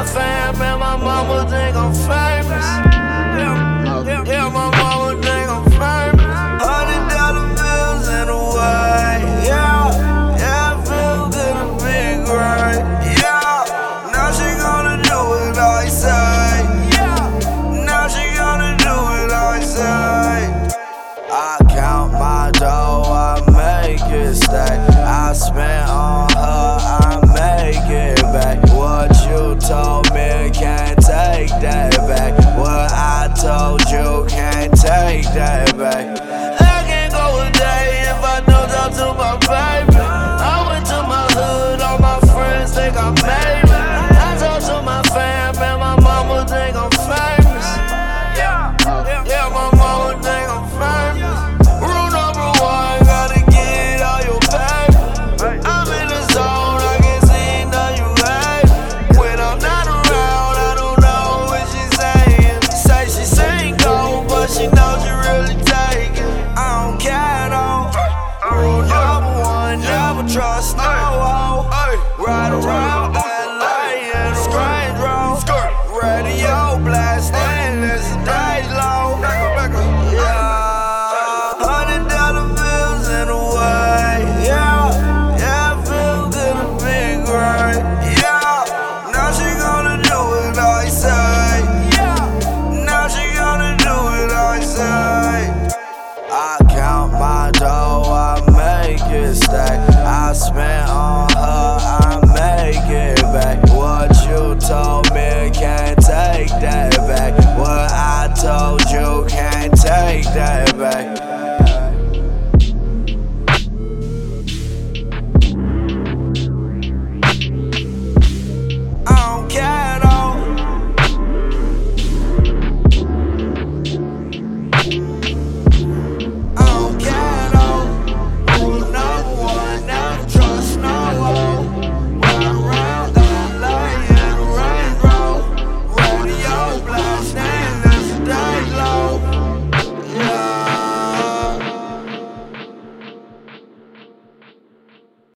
fam, and my mama think I'm famous. Yeah, my mama think I'm famous. $100 bills in a way. Yeah, it feels good to be great. Yeah, now she gonna do what I say. Now she gonna do what I say. I count my dough, I make it stay. I spent on her, I make it back. What you told me, can't take that back. What I told you, can't take that